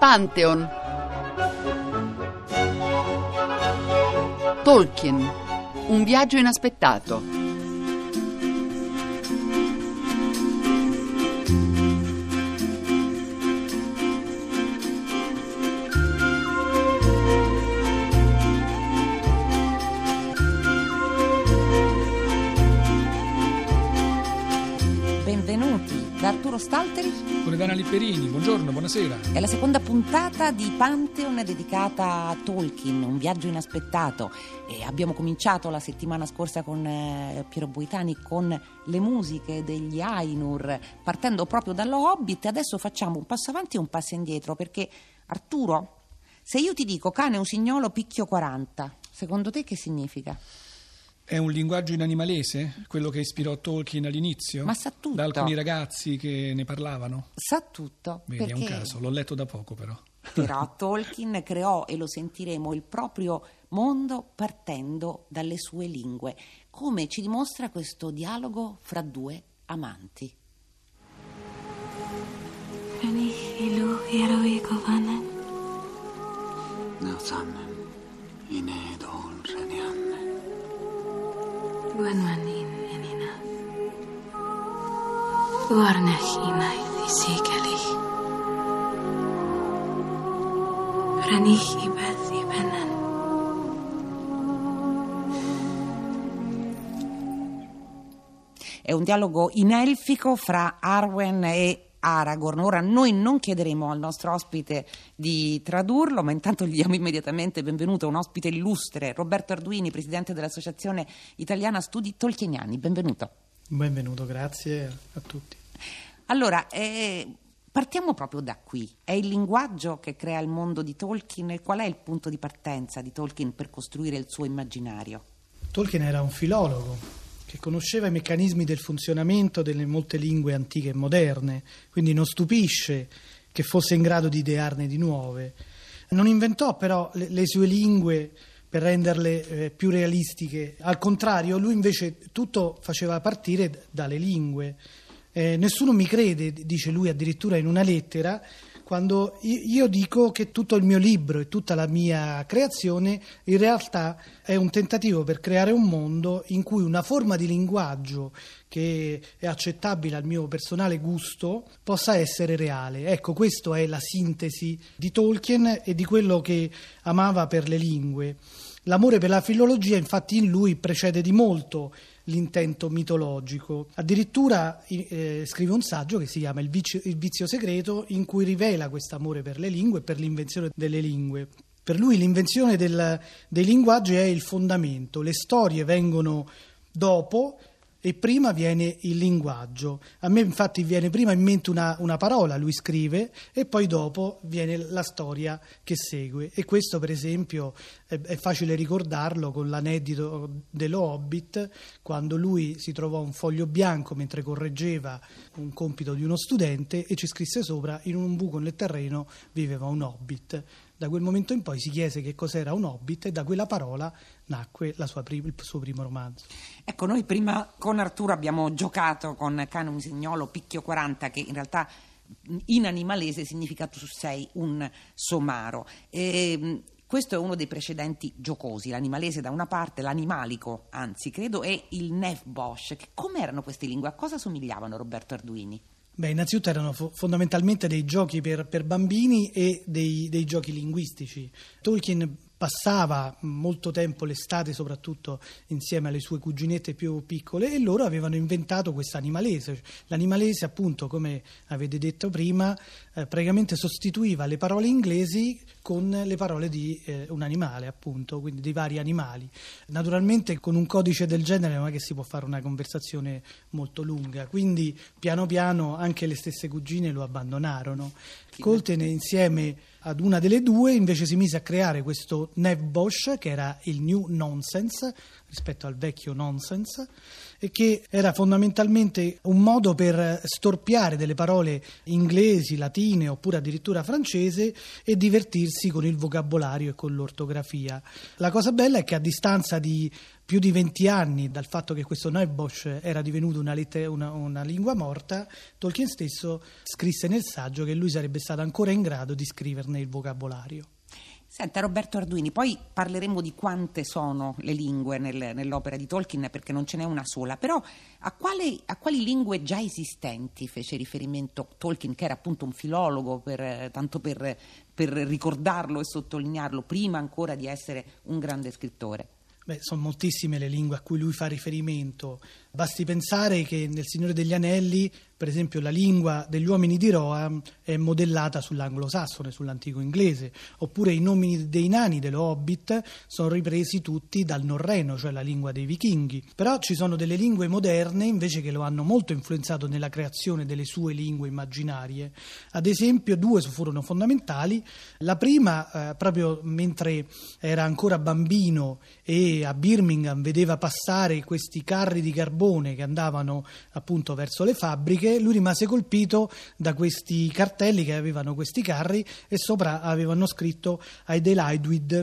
Pantheon. Tolkien, un viaggio inaspettato. Benvenuti da Arturo Stalteri, Loredana Lipperini, buongiorno, buonasera. è la seconda puntata di Pantheon dedicata a Tolkien, un viaggio inaspettato. E abbiamo cominciato la settimana scorsa con Piero Boitani con le musiche degli Ainur, partendo proprio dallo Hobbit. Adesso facciamo un passo avanti e un passo indietro, perché Arturo, se io ti dico cane usignolo picchio 40, secondo te che significa? È un linguaggio in animalese, quello che ispirò Tolkien all'inizio? Ma sa tutto. Da alcuni ragazzi che ne parlavano? Sa tutto. Vedi, perché... è un caso, l'ho letto da poco però. Però Tolkien creò, e lo sentiremo, il proprio mondo partendo dalle sue lingue, come ci dimostra questo dialogo fra due amanti. Ilu Yeroikovanen. Nauthanen, Inedol Renianne. Gwenmanin enina. Warnachinai Isikeli. Ranich Ibeth Ibenen. È un dialogo in elfico fra Arwen e Aragorn. Ora noi non chiederemo al nostro ospite di tradurlo, ma intanto gli diamo immediatamente benvenuto a un ospite illustre, Roberto Arduini, presidente dell'Associazione Italiana Studi Tolkieniani. Benvenuto. Benvenuto, grazie a tutti. Allora, partiamo proprio da qui. È il linguaggio che crea il mondo di Tolkien, e qual è il punto di partenza di Tolkien per costruire il suo immaginario? Tolkien era un filologo che conosceva i meccanismi del funzionamento delle molte lingue antiche e moderne, quindi non stupisce che fosse in grado di idearne di nuove. Non inventò però le sue lingue per renderle più realistiche, al contrario, lui invece tutto faceva partire dalle lingue. Nessuno mi crede, dice lui addirittura in una lettera, quando io dico che tutto il mio libro e tutta la mia creazione in realtà è un tentativo per creare un mondo in cui una forma di linguaggio che è accettabile al mio personale gusto possa essere reale. Ecco, questa è la sintesi di Tolkien e di quello che amava per le lingue. L'amore per la filologia infatti in lui precede di molto l'intento mitologico. Addirittura scrive un saggio che si chiama Il vizio segreto, in cui rivela questo amore per le lingue e per l'invenzione delle lingue. Per lui l'invenzione dei linguaggi è il fondamento, le storie vengono dopo e prima viene il linguaggio. A me infatti viene prima in mente una parola, lui scrive, e poi dopo viene la storia che segue. E questo per esempio è facile ricordarlo con l'aneddoto dello Hobbit, quando lui si trovò un foglio bianco mentre correggeva un compito di uno studente e ci scrisse sopra: in un buco nel terreno viveva un hobbit. Da quel momento in poi si chiese che cos'era un hobbit e da quella parola nacque il suo primo romanzo. Ecco, noi prima con Arturo abbiamo giocato con cane usignolo picchio 40, che in realtà in animalese significa tu sei un somaro. Questo è uno dei precedenti giocosi, l'animalese da una parte, l'animalico, anzi credo, e il Nefbosh. Come erano queste lingue? A cosa somigliavano, Roberto Arduini? Beh, innanzitutto erano fondamentalmente dei giochi per bambini e dei giochi linguistici. Tolkien passava molto tempo l'estate soprattutto insieme alle sue cuginette più piccole e loro avevano inventato questo animalese. L'animalese, appunto, come avete detto prima, praticamente sostituiva le parole inglesi con le parole di un animale, appunto, quindi dei vari animali. Naturalmente con un codice del genere non è che si può fare una conversazione molto lunga, quindi piano piano anche le stesse cugine lo abbandonarono. Tolkien insieme ad una delle due invece si mise a creare questo Nefbosh, che era il new nonsense rispetto al vecchio nonsense, e che era fondamentalmente un modo per storpiare delle parole inglesi, latine oppure addirittura francese e divertirsi con il vocabolario e con l'ortografia. La cosa bella è che a distanza di più di 20 anni dal fatto che questo Neubosch era divenuto una lingua morta, Tolkien stesso scrisse nel saggio che lui sarebbe stato ancora in grado di scriverne il vocabolario. Senta Roberto Arduini, poi parleremo di quante sono le lingue nell'opera di Tolkien, perché non ce n'è una sola, però a quali lingue già esistenti fece riferimento Tolkien, che era appunto un filologo, tanto per ricordarlo e sottolinearlo, prima ancora di essere un grande scrittore? Sono moltissime le lingue a cui lui fa riferimento. Basti pensare che nel Signore degli Anelli, per esempio, la lingua degli uomini di Rohan è modellata sull'anglosassone, sull'antico inglese, oppure i nomi dei nani dello Hobbit sono ripresi tutti dal norreno, cioè la lingua dei vichinghi. Però ci sono delle lingue moderne invece che lo hanno molto influenzato nella creazione delle sue lingue immaginarie. Ad esempio, 2 furono fondamentali. La prima, proprio mentre era ancora bambino e a Birmingham vedeva passare questi carri di carbone che andavano appunto verso le fabbriche, lui rimase colpito da questi cartelli che avevano questi carri e sopra avevano scritto Adelaide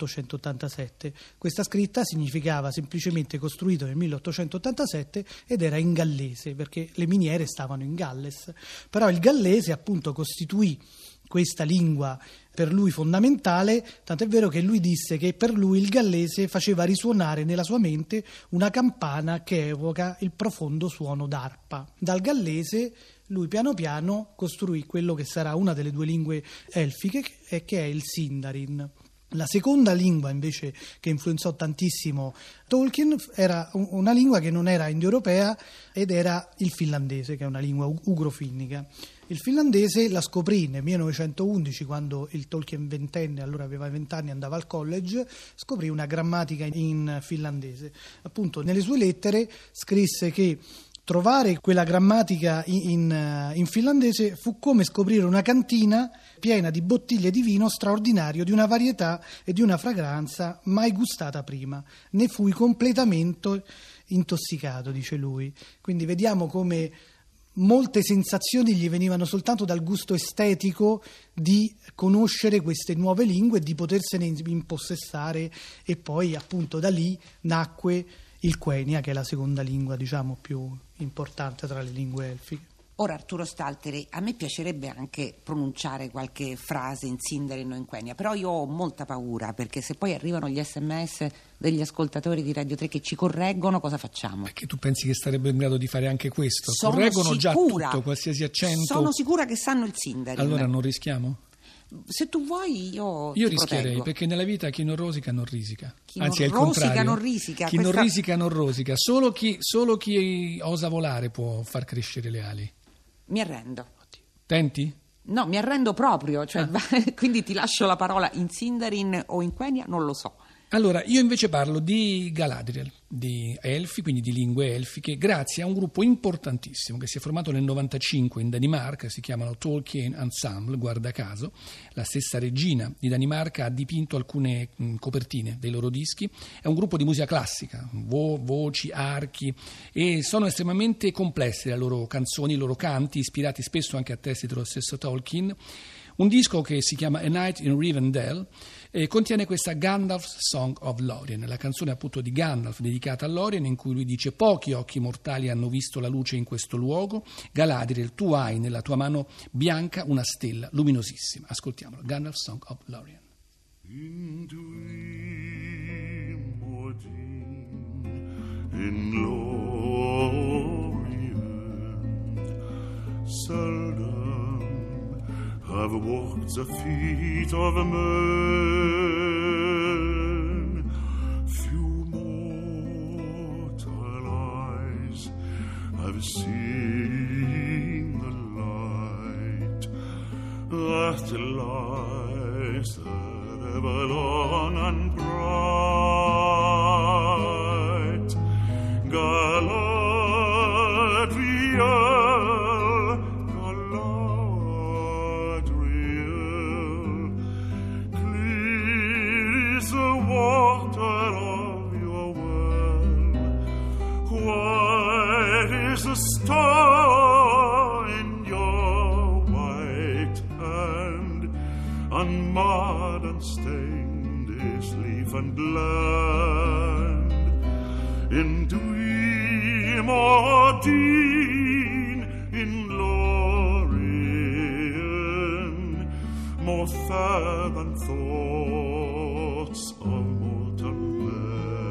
1887. Questa scritta significava semplicemente costruito nel 1887 ed era in gallese, perché le miniere stavano in Galles. Però il gallese appunto costituì questa lingua per lui fondamentale, tant'è vero che lui disse che per lui il gallese faceva risuonare nella sua mente una campana che evoca il profondo suono d'arpa. Dal gallese lui piano piano costruì quello che sarà una delle 2 lingue elfiche, che è il Sindarin. La seconda lingua invece che influenzò tantissimo Tolkien era una lingua che non era indoeuropea ed era il finlandese, che è una lingua ugrofinnica. Il finlandese la scoprì nel 1911, quando il Tolkien ventenne, allora aveva 20 anni, andava al college, scoprì una grammatica in finlandese. Appunto nelle sue lettere scrisse che trovare quella grammatica in finlandese fu come scoprire una cantina piena di bottiglie di vino straordinario, di una varietà e di una fragranza mai gustata prima. Ne fui completamente intossicato, dice lui. Quindi vediamo come molte sensazioni gli venivano soltanto dal gusto estetico di conoscere queste nuove lingue e di potersene impossessare, e poi appunto da lì nacque il Quenya, che è la seconda lingua, diciamo, più importante tra le lingue elfiche. Ora, Arturo Stalteri, a me piacerebbe anche pronunciare qualche frase in Sindarin o in Quenya, però io ho molta paura, perché se poi arrivano gli SMS degli ascoltatori di Radio 3 che ci correggono, cosa facciamo? Perché tu pensi che sarebbe in grado di fare anche questo? Sono Correggono sicura, già tutto, qualsiasi accento. Sono sicura che sanno il Sindarin. Allora non rischiamo? Se tu vuoi io rischierei, proteggo. perché nella vita chi non rosica non risica. Anzi, Anzi, è il contrario. Non risica. Chi non risica non rosica. Solo chi osa volare può far crescere le ali. Mi arrendo. Tenti? No, mi arrendo proprio, quindi ti lascio la parola in Sindarin o in Quenya, non lo so. Allora, io invece parlo di Galadriel, di elfi, quindi di lingue elfiche, grazie a un gruppo importantissimo che si è formato nel 95 in Danimarca, si chiamano Tolkien Ensemble, guarda caso. La stessa regina di Danimarca ha dipinto alcune copertine dei loro dischi. È un gruppo di musica classica, voci, archi, e sono estremamente complesse le loro canzoni, i loro canti, ispirati spesso anche a testi dello stesso Tolkien. Un disco che si chiama A Night in Rivendell contiene questa Gandalf's Song of Lorien, la canzone appunto di Gandalf dedicata a Lorien, in cui lui dice: pochi occhi mortali hanno visto la luce in questo luogo, Galadriel, tu hai nella tua mano bianca una stella luminosissima. Ascoltiamolo, Gandalf's Song of Lorien. In dream or dream, in Lorien, seldom have walked the feet of men. Few mortal eyes have seen the light that lies ever long and bright. Galadriel, star in your white hand, unmarred and stained is leaf and land. in dream or deed, in Lorien, more fair than thoughts of mortal men.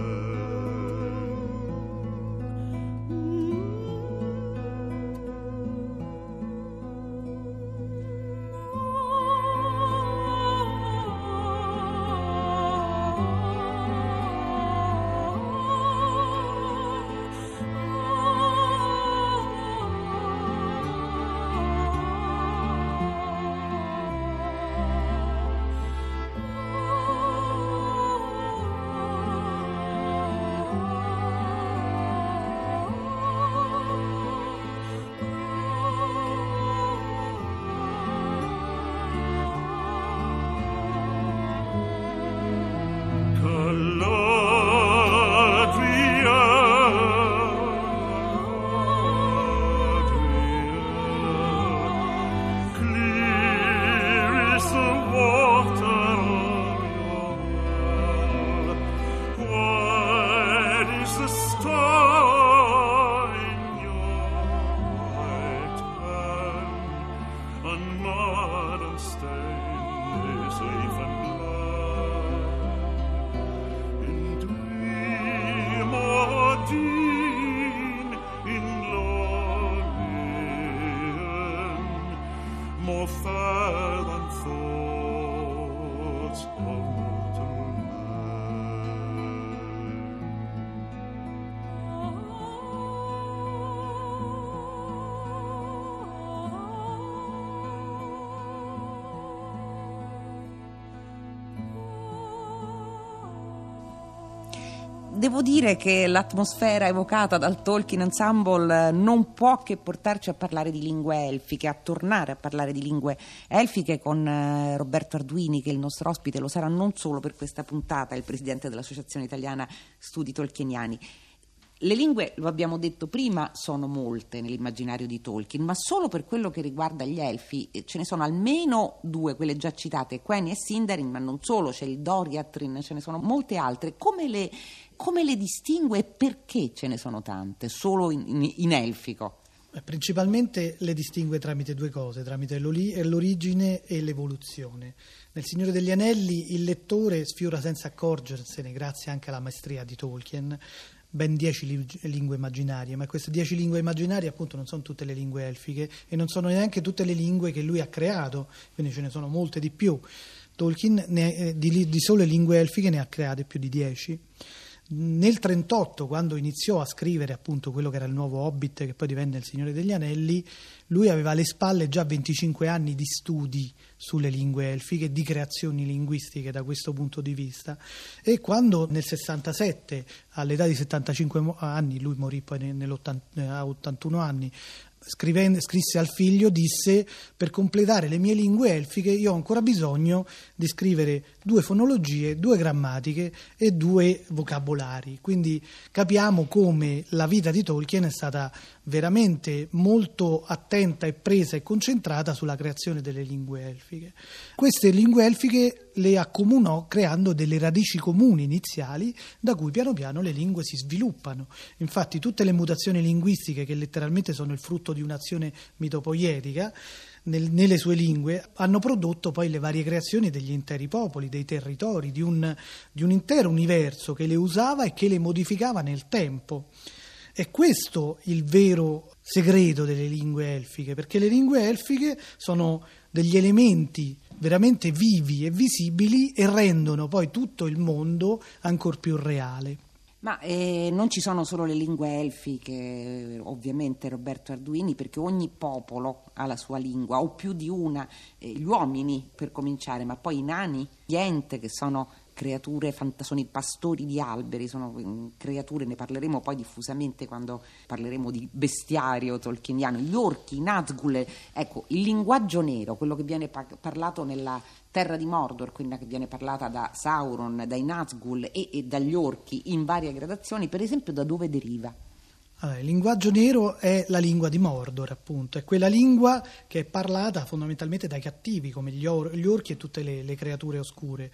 More fair than thoughts of mortal Devo dire che l'atmosfera evocata dal Tolkien Ensemble non può che portarci a parlare di lingue elfiche, a tornare a parlare di lingue elfiche con Roberto Arduini, che è il nostro ospite, lo sarà non solo per questa puntata, il presidente dell'Associazione Italiana Studi Tolkieniani. Le lingue, lo abbiamo detto prima, sono molte nell'immaginario di Tolkien, ma solo per quello che riguarda gli elfi ce ne sono almeno due, quelle già citate, Quenya e Sindarin, ma non solo, c'è il Doriathrin, ce ne sono molte altre. Come le distingue e perché ce ne sono tante, solo in elfico? Principalmente le distingue tramite due cose, tramite l'origine e l'evoluzione. Nel Signore degli Anelli il lettore sfiora senza accorgersene, grazie anche alla maestria di Tolkien, ben 10 lingue immaginarie, ma queste 10 lingue immaginarie appunto non sono tutte le lingue elfiche e non sono neanche tutte le lingue che lui ha creato, quindi ce ne sono molte di più. Tolkien di sole lingue elfiche ne ha create più di 10. Nel 1938, quando iniziò a scrivere appunto quello che era il nuovo Hobbit, che poi divenne il Signore degli Anelli, lui aveva alle spalle già 25 anni di studi sulle lingue elfiche, di creazioni linguistiche da questo punto di vista, e quando nel 67, all'età di 75 anni, lui morì poi a 81 anni, scrisse al figlio, disse: per completare le mie lingue elfiche io ho ancora bisogno di scrivere 2 fonologie, 2 grammatiche e 2 vocabolari. Quindi capiamo come la vita di Tolkien è stata veramente molto attenta e presa e concentrata sulla creazione delle lingue elfiche. Queste lingue elfiche le accomunò creando delle radici comuni iniziali da cui piano piano le lingue si sviluppano. Infatti tutte le mutazioni linguistiche, che letteralmente sono il frutto di un'azione mitopoietica nelle sue lingue, hanno prodotto poi le varie creazioni degli interi popoli, dei territori, di un intero universo che le usava e che le modificava nel tempo. È questo il vero segreto delle lingue elfiche, perché le lingue elfiche sono degli elementi veramente vivi e visibili e rendono poi tutto il mondo ancor più reale. Ma non ci sono solo le lingue elfiche, ovviamente, Roberto Arduini, perché ogni popolo ha la sua lingua, o più di una, gli uomini per cominciare, ma poi i nani, gli ente, che sono creature, sono i pastori di alberi, sono creature, ne parleremo poi diffusamente quando parleremo di bestiario tolkieniano, gli orchi, i Nazgûl. Ecco, il linguaggio nero, quello che viene parlato nella terra di Mordor, quella che viene parlata da Sauron, dai Nazgûl e dagli orchi in varie gradazioni, per esempio, da dove deriva? Allora, il linguaggio nero è la lingua di Mordor, appunto, è quella lingua che è parlata fondamentalmente dai cattivi, come gli orchi e tutte le creature oscure.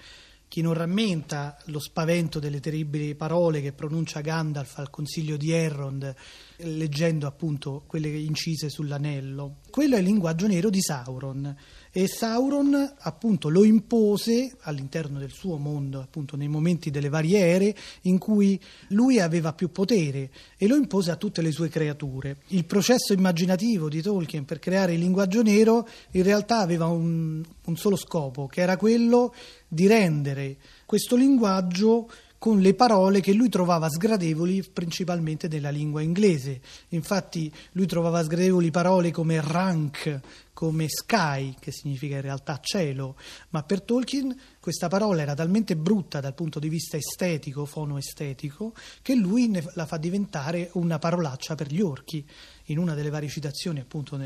Chi non rammenta lo spavento delle terribili parole che pronuncia Gandalf al consiglio di Elrond, leggendo appunto quelle incise sull'anello? Quello è il linguaggio nero di Sauron, e Sauron appunto lo impose all'interno del suo mondo, appunto nei momenti delle varie ere in cui lui aveva più potere, e lo impose a tutte le sue creature. Il processo immaginativo di Tolkien per creare il linguaggio nero in realtà aveva un solo scopo, che era quello di rendere questo linguaggio con le parole che lui trovava sgradevoli principalmente nella lingua inglese. Infatti lui trovava sgradevoli parole come rank, come sky, che significa in realtà cielo, ma per Tolkien questa parola era talmente brutta dal punto di vista estetico, fonoestetico, che lui la fa diventare una parolaccia per gli orchi. In una delle varie citazioni appunto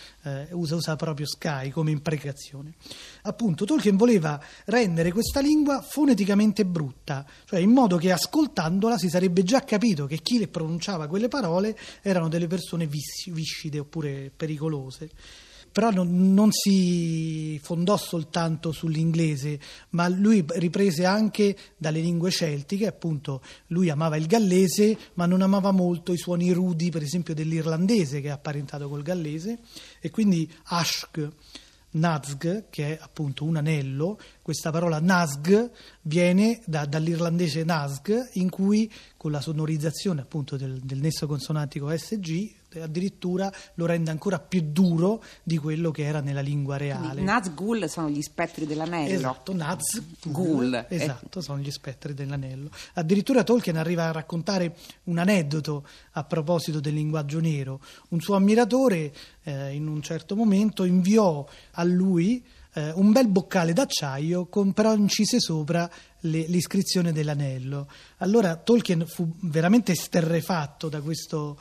usa proprio sky come imprecazione. Appunto Tolkien voleva rendere questa lingua foneticamente brutta, cioè in modo che ascoltandola si sarebbe già capito che chi le pronunciava quelle parole erano delle persone viscide oppure pericolose. Però non si fondò soltanto sull'inglese, ma lui riprese anche dalle lingue celtiche. Appunto lui amava il gallese, ma non amava molto i suoni rudi, per esempio dell'irlandese, che è apparentato col gallese, e quindi Ashk, Nazg, che è appunto un anello. Questa parola Nazg viene dall'irlandese Nazg, in cui con la sonorizzazione appunto del nesso consonantico SG addirittura lo rende ancora più duro di quello che era nella lingua reale. Nazgul sono gli spettri dell'anello. Esatto, Nazgul. Esatto, sono gli spettri dell'anello. Addirittura Tolkien arriva a raccontare un aneddoto a proposito del linguaggio nero. Un suo ammiratore in un certo momento inviò a lui un bel boccale d'acciaio con però incise sopra l'iscrizione dell'anello. Allora Tolkien fu veramente esterrefatto da questo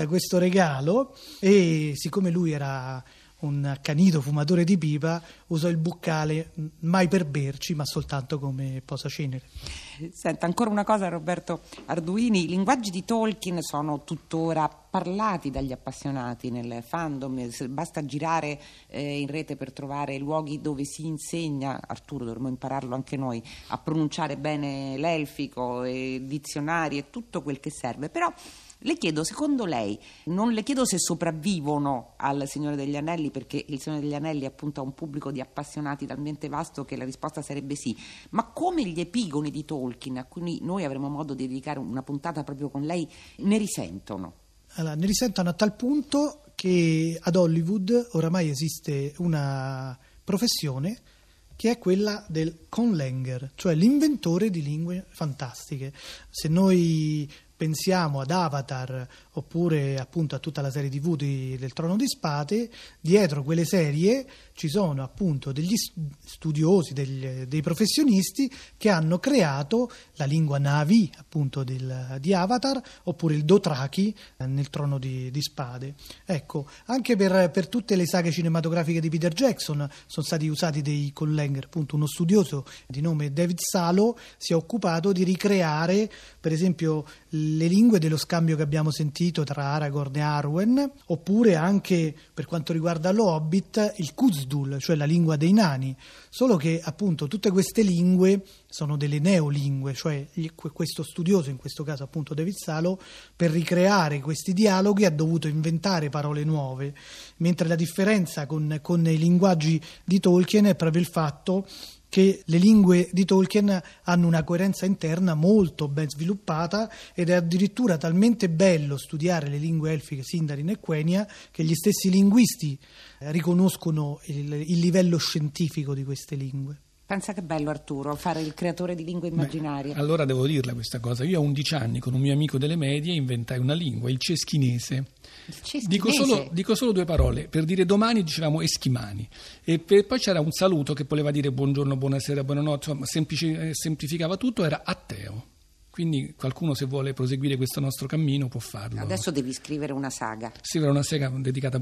regalo, e siccome lui era un accanito fumatore di pipa, usò il boccale mai per berci, ma soltanto come posacenere. Senta, ancora una cosa, Roberto Arduini: i linguaggi di Tolkien sono tuttora parlati dagli appassionati nel fandom, basta girare in rete per trovare luoghi dove si insegna, Arturo dovremmo impararlo anche noi, a pronunciare bene l'elfico, e dizionari e tutto quel che serve. Però le chiedo, secondo lei, non le chiedo se sopravvivono al Signore degli Anelli, perché il Signore degli Anelli appunto ha un pubblico di appassionati talmente vasto che la risposta sarebbe sì, ma come gli epigoni di Tolkien, a cui noi avremo modo di dedicare una puntata proprio con lei, ne risentono? Allora, ne risentono a tal punto che ad Hollywood oramai esiste una professione che è quella del conlanger, cioè l'inventore di lingue fantastiche. Se noi pensiamo ad Avatar oppure appunto a tutta la serie TV del Trono di Spade, dietro quelle serie ci sono appunto degli studiosi, dei professionisti che hanno creato la lingua Na'vi appunto di Avatar, oppure il Dothraki nel Trono di Spade. Ecco, anche per tutte le saghe cinematografiche di Peter Jackson sono stati usati dei conlanger. Appunto uno studioso di nome David Salo si è occupato di ricreare per esempio le lingue dello scambio che abbiamo sentito tra Aragorn e Arwen, oppure anche per quanto riguarda lo Hobbit il Kuzdul, cioè la lingua dei nani. Solo che appunto tutte queste lingue sono delle neolingue, cioè questo studioso, in questo caso appunto David Salo, per ricreare questi dialoghi ha dovuto inventare parole nuove, mentre la differenza con i linguaggi di Tolkien è proprio il fatto che le lingue di Tolkien hanno una coerenza interna molto ben sviluppata, ed è addirittura talmente bello studiare le lingue elfiche Sindarin e Quenya che gli stessi linguisti riconoscono il livello scientifico di queste lingue. Pensa che bello, Arturo, fare il creatore di lingue immaginarie. Allora devo dirla questa cosa. Io a 11 anni con un mio amico delle medie inventai una lingua, il ceschinese. Il ceschinese? Dico solo due parole. Per dire domani dicevamo eschimani, e poi c'era un saluto che voleva dire buongiorno, buonasera, buonanotte, insomma semplificava tutto, era atteo. Quindi qualcuno, se vuole proseguire questo nostro cammino, può farlo. Adesso devi scrivere una saga. Scrivere una saga dedicata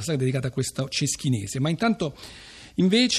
a questo ceschinese. Ma intanto invece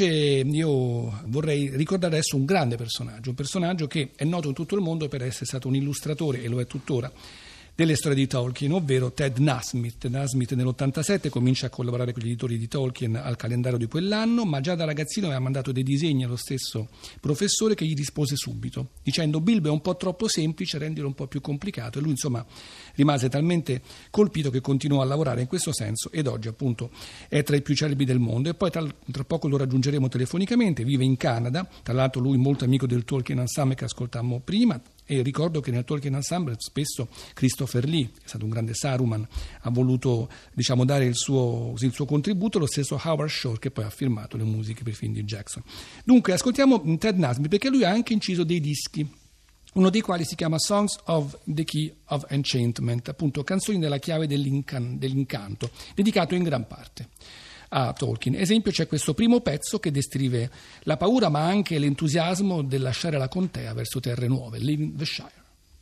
io vorrei ricordare adesso un grande personaggio, un personaggio che è noto in tutto il mondo per essere stato un illustratore, e lo è tuttora, delle storie di Tolkien, ovvero Ted Nasmith. Ted Nasmith nell'87 comincia a collaborare con gli editori di Tolkien al calendario di quell'anno, ma già da ragazzino aveva mandato dei disegni allo stesso professore, che gli rispose subito dicendo: Bilbo è un po' troppo semplice, rendilo un po' più complicato. E lui insomma rimase talmente colpito che continuò a lavorare in questo senso, ed oggi appunto è tra i più celebri del mondo. E poi tra poco lo raggiungeremo telefonicamente, vive in Canada, tra l'altro lui molto amico del Tolkien Ensemble che ascoltammo prima. E ricordo che nel Tolkien Ensemble spesso Christopher Lee, che è stato un grande Saruman, ha voluto dare il suo contributo, lo stesso Howard Shore, che poi ha firmato le musiche per i film di Jackson. Dunque ascoltiamo Ted Nasmith, perché lui ha anche inciso dei dischi, uno dei quali si chiama Songs of the Key of Enchantment, appunto canzoni della chiave dell'incanto, dedicato in gran parte a Tolkien. Esempio, c'è questo primo pezzo che descrive la paura ma anche l'entusiasmo del lasciare la contea verso terre nuove, Leaving the Shire.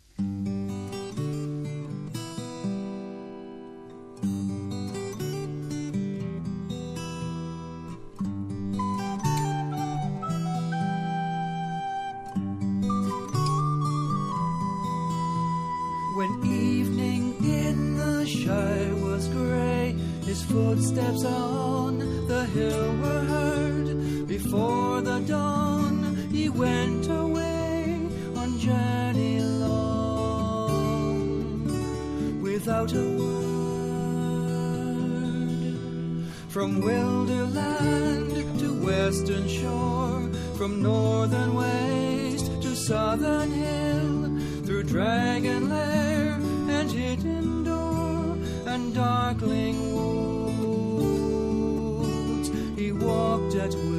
When evening in the Shire was grey, his footsteps on the hill were heard. Before the dawn he went away on journey long, without a word. From Wilderland to western shore, from northern waste to southern hill, through Dragon Lair and hidden door and darkling woods, he walked at will.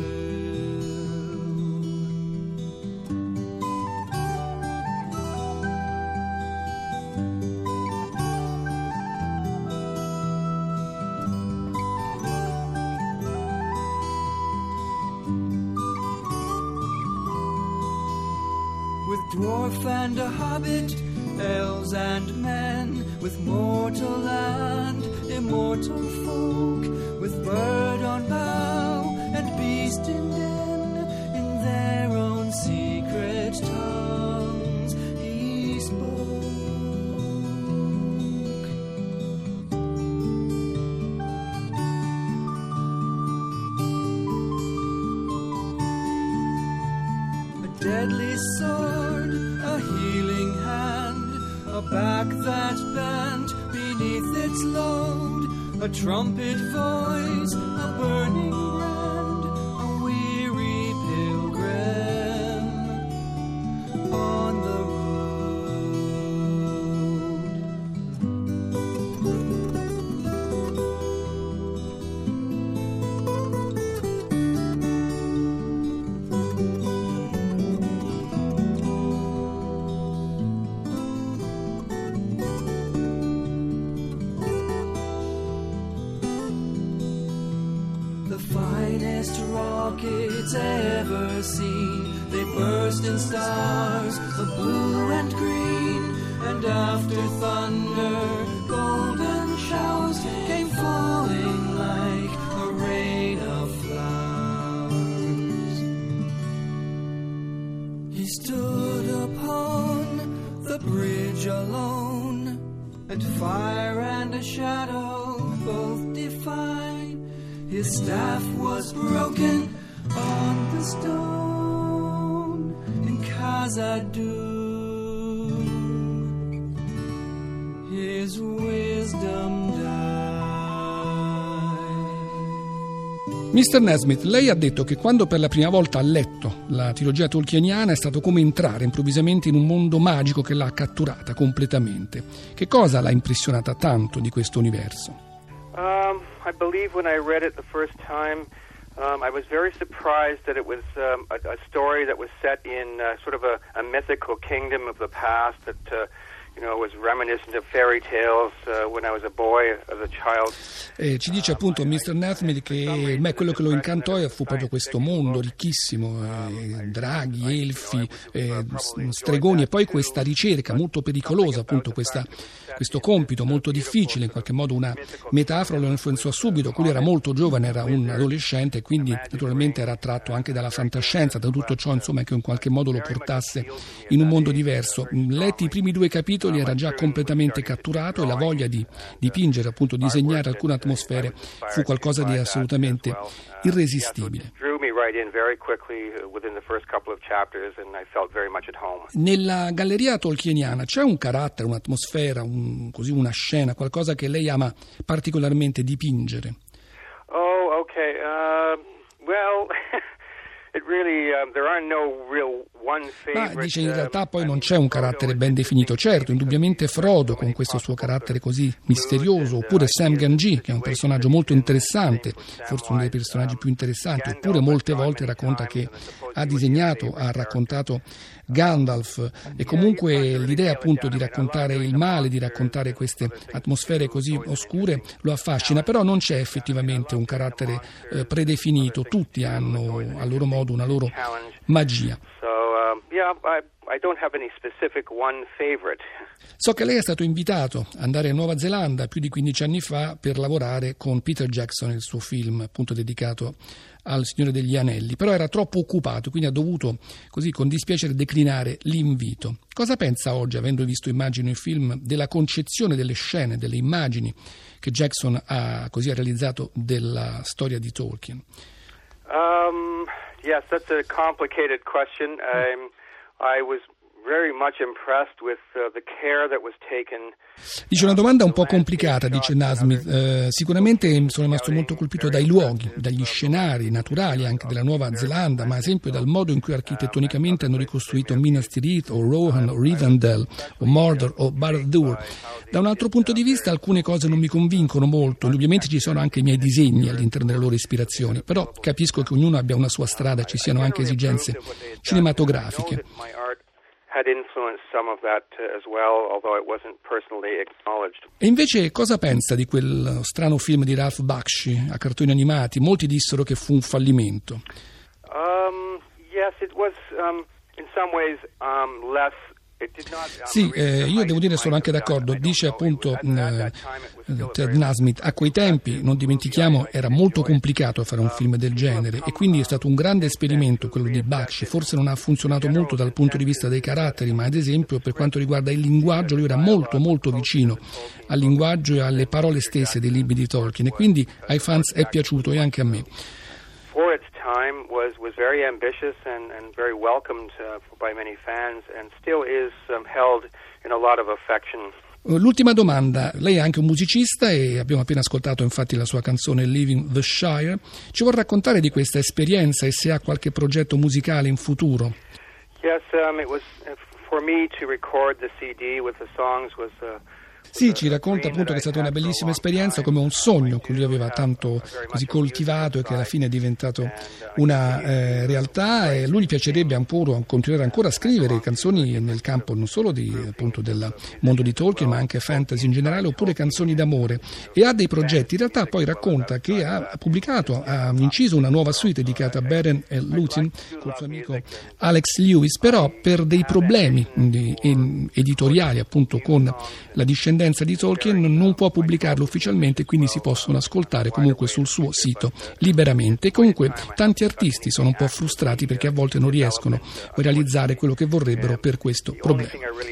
With dwarf and a hobbit, elves and men, with mortal land, immortal folk, with bird on bough and beast in den, in their own secret tongues he spoke. A deadly sword, a healing hand, a back that bent beneath its load, a trumpet voice, a burning brand, a weary pilgrim on the road. The finest rockets ever seen, they burst in stars of blue and green, and after thunder golden showers came falling like a rain of flowers. He stood upon the bridge alone, and fire and a shadow both defied. His staff was broken on the stone in Khazad-dûm. His wisdom died. Mr. Nasmith, lei ha detto che quando per la prima volta ha letto la trilogia tolkieniana è stato come entrare improvvisamente in un mondo magico che l'ha catturata completamente. Che cosa l'ha impressionata tanto di questo universo? I believe when I read it the first time, I was very surprised that it was a story that was set in sort of a mythical kingdom of the past that was reminiscent of fairy tales when I was a boy, as a child. Ci dice appunto Mr. Nasmith che quello che lo incantò fu proprio questo mondo ricchissimo, draghi, elfi, stregoni, e poi questa ricerca molto pericolosa, appunto questa questo compito molto difficile, in qualche modo una metafora lo influenzò subito. Lui era molto giovane, era un adolescente e quindi naturalmente era attratto anche dalla fantascienza, da tutto ciò insomma che in qualche modo lo portasse in un mondo diverso. Letti i primi 2 capitoli era già completamente catturato e la voglia di dipingere, appunto disegnare alcune atmosfere fu qualcosa di assolutamente irresistibile. Nella galleria tolkieniana c'è un carattere, un'atmosfera, una scena, qualcosa che lei ama particolarmente dipingere? Oh, okay. Well, it really there are no real one favorite. Ma dice in realtà poi non c'è un carattere ben definito. Certo, indubbiamente Frodo con questo suo carattere così misterioso, oppure Sam Gamgee che è un personaggio molto interessante, forse uno dei personaggi più interessanti, oppure molte volte racconta che ha disegnato, ha raccontato Gandalf, e comunque l'idea appunto di raccontare il male, di raccontare queste atmosfere così oscure lo affascina, però non c'è effettivamente un carattere predefinito, tutti hanno a loro modo una loro magia. I don't have any specific one favorite. So che lei è stato invitato ad andare in Nuova Zelanda più di 15 anni fa per lavorare con Peter Jackson, il suo film appunto dedicato al Signore degli Anelli, però era troppo occupato, quindi ha dovuto così con dispiacere declinare l'invito. Cosa pensa oggi, avendo visto immagino il film, della concezione delle scene, delle immagini che Jackson ha così realizzato della storia di Tolkien? Yes, that's a complicated question. I was very much impressed with the care that was taken. Dice una domanda un po' complicata, dice Nasmith. Sicuramente sono rimasto molto colpito dai luoghi, dagli scenari naturali anche della Nuova Zelanda, ma ad esempio dal modo in cui architettonicamente hanno ricostruito Minas Tirith o Rohan o Rivendell o Mordor o Barad-dûr. Da un altro punto di vista alcune cose non mi convincono molto, indubbiamente ci sono anche i miei disegni all'interno delle loro ispirazioni, però capisco che ognuno abbia una sua strada e ci siano anche esigenze cinematografiche. E invece cosa pensa di quel strano film di Ralph Bakshi a cartoni animati? Molti dissero che fu un fallimento. Yes, it was in some ways less. Sì, io devo dire sono anche d'accordo, dice appunto Ted Nasmith, a quei tempi, non dimentichiamo, era molto complicato fare un film del genere e quindi è stato un grande esperimento quello di Bakshi. Forse non ha funzionato molto dal punto di vista dei caratteri, ma ad esempio per quanto riguarda il linguaggio lui era molto molto vicino al linguaggio e alle parole stesse dei libri di Tolkien e quindi ai fans è piaciuto e anche a me. For its time was very ambitious and very welcomed by many fans and still is held in a lot of affection. L'ultima domanda, lei è anche un musicista e abbiamo appena ascoltato infatti la sua canzone Leaving the Shire, ci vuol raccontare di questa esperienza e se ha qualche progetto musicale in futuro? Yes, it was for me to record the CD with the songs was Sì, ci racconta appunto che è stata una bellissima esperienza, come un sogno che lui aveva tanto così coltivato e che alla fine è diventato una realtà, e lui gli piacerebbe continuare ancora a scrivere canzoni nel campo non solo appunto del mondo di Tolkien ma anche fantasy in generale, oppure canzoni d'amore, e ha dei progetti. In realtà poi racconta che ha inciso una nuova suite dedicata a Beren e Lúthien col suo amico Alex Lewis, però per dei problemi editoriali appunto con la discendenza di Tolkien non può pubblicarlo ufficialmente, quindi si possono ascoltare comunque sul suo sito liberamente. E comunque tanti artisti sono un po' frustrati perché a volte non riescono a realizzare quello che vorrebbero per questo problema.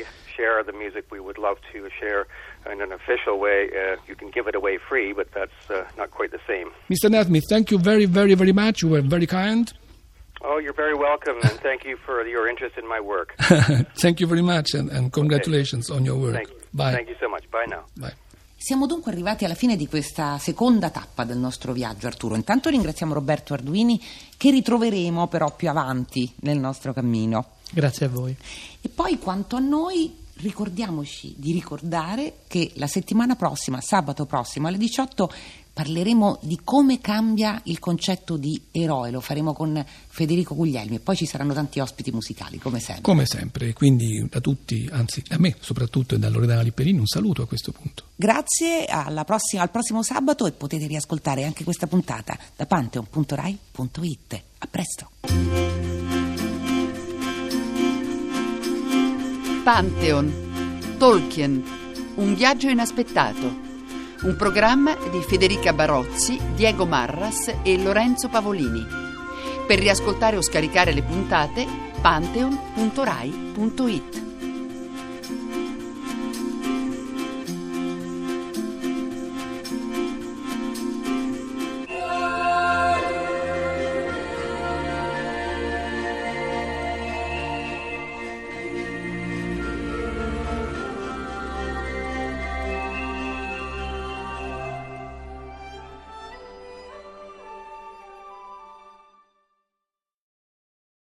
Mr. Nasmith, thank you very, very, very much. You were very kind. Oh, you're very welcome, and thank you for your interest in my work. Thank you very much, and congratulations on your work. Thank you. Bye. Thank you so much. Bye now. Bye. Siamo dunque arrivati alla fine di questa seconda tappa del nostro viaggio, Arturo. Intanto ringraziamo Roberto Arduini, che ritroveremo però più avanti nel nostro cammino. Grazie a voi. E poi, quanto a noi, ricordiamoci di ricordare che la settimana prossima, sabato prossimo alle 18, parleremo di come cambia il concetto di eroe. Lo faremo con Federico Guglielmi e poi ci saranno tanti ospiti musicali, come sempre. Come sempre, quindi da tutti, anzi da me soprattutto e da Loredana Lipperini, un saluto a questo punto. Grazie, al prossimo sabato, e potete riascoltare anche questa puntata da pantheon.rai.it. A presto. Pantheon, Tolkien, Un viaggio inaspettato. Un programma di Federica Barozzi, Diego Marras e Lorenzo Pavolini. Per riascoltare o scaricare le puntate, pantheon.rai.it.